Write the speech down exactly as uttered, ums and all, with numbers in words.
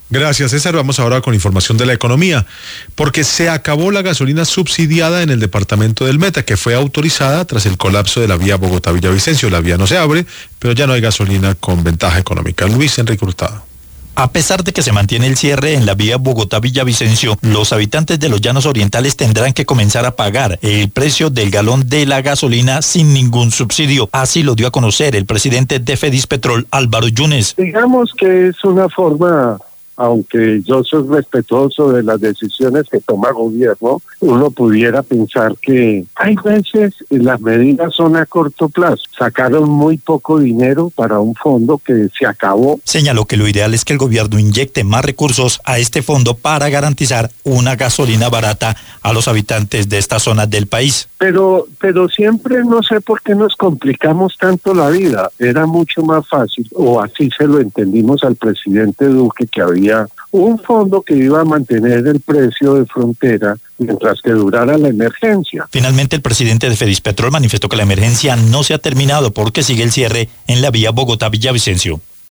Gracias, César. Vamos ahora con información de la economía, porque se acabó la gasolina subsidiada en el departamento del Meta, que fue autorizada tras el colapso de la vía Bogotá-Villavicencio. La vía no se abre, pero ya no hay gasolina con ventaja económica. Luis Enrique Hurtado. A pesar de que se mantiene el cierre en la vía Bogotá-Villavicencio, los habitantes de los Llanos Orientales tendrán que comenzar a pagar el precio del galón de la gasolina sin ningún subsidio. Así lo dio a conocer el presidente de Fedispetrol, Álvaro Yunes. Digamos que es una forma, aunque yo soy respetuoso de las decisiones que toma el gobierno, uno pudiera pensar que hay veces las medidas son a corto plazo. Sacaron muy poco dinero para un fondo que se acabó. Señaló que lo ideal es que el gobierno inyecte más recursos a este fondo para garantizar una gasolina barata a los habitantes de esta zona del país. Pero, pero siempre no sé por qué nos complicamos tanto la vida. Era mucho más fácil, o así se lo entendimos al presidente Duque, que había un fondo que iba a mantener el precio de frontera mientras que durara la emergencia. Finalmente, el presidente de Fedispetrol manifestó que la emergencia no se ha terminado porque sigue el cierre en la vía Bogotá-Villavicencio.